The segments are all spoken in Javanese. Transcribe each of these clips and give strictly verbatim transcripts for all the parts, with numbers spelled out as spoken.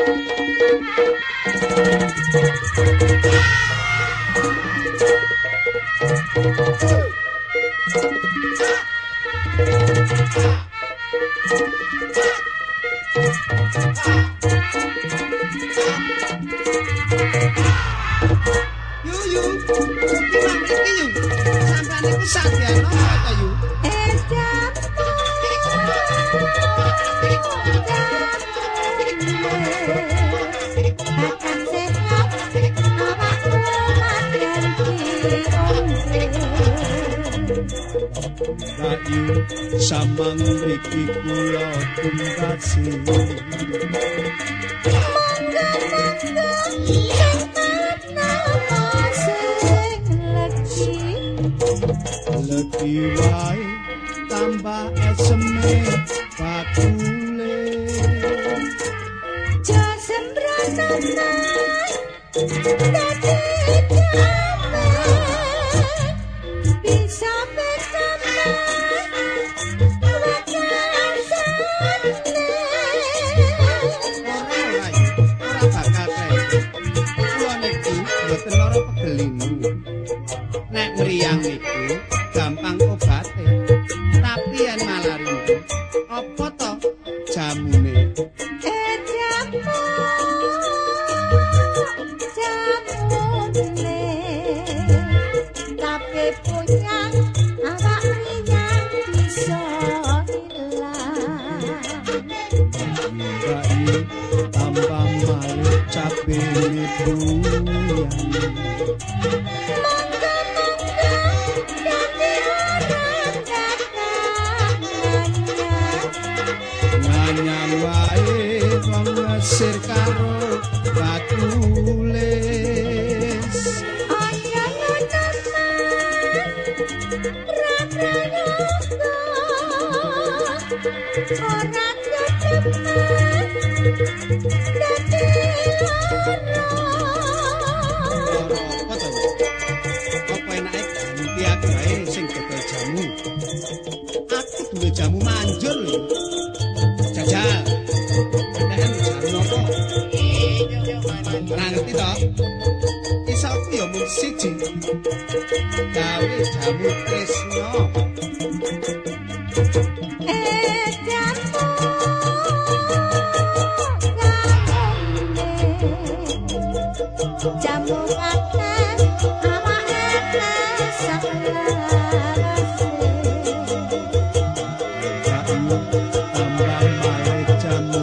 Samang mriki kula tumbasi legi wae tambah eseme bakule jasembrono dadi bisa nek mriyang iku gampang obate tapi yen malaria apa to jamune eh jamu jamune tapi punya awak mriyang bisa ilang tambah malu cabe buyang sir karo batules ayah orang apa enake ganti aku ae sing dodol jamu aku duwe jamu manjur lho jajal ngerti to iso yo mung siji gawe jamu tresno eh jamu jamu kata awake saklase jamu tambah male jamu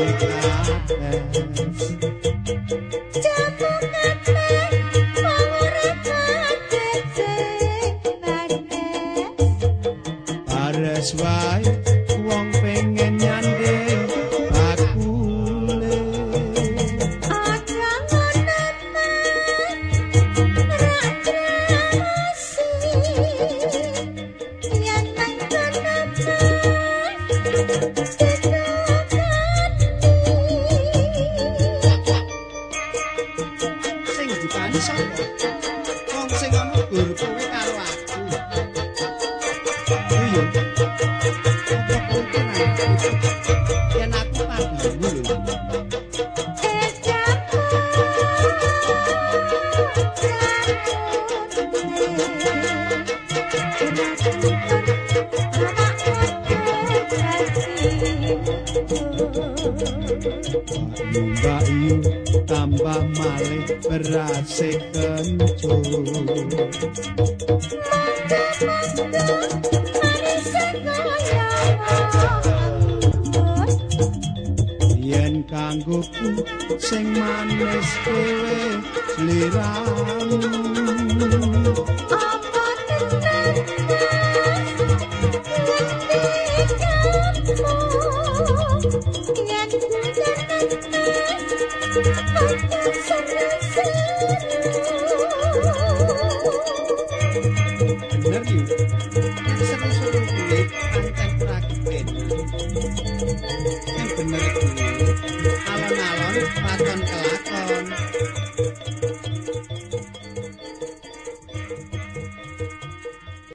wae wong pengen nyanding bakule aja ngono yen nang kono sing dipani sapa wong sing ngono guru kowe karo aku iya Mbak Yu tambah malih berase kencur yen kanggoku sing manis kowe sliramu apa tenan yen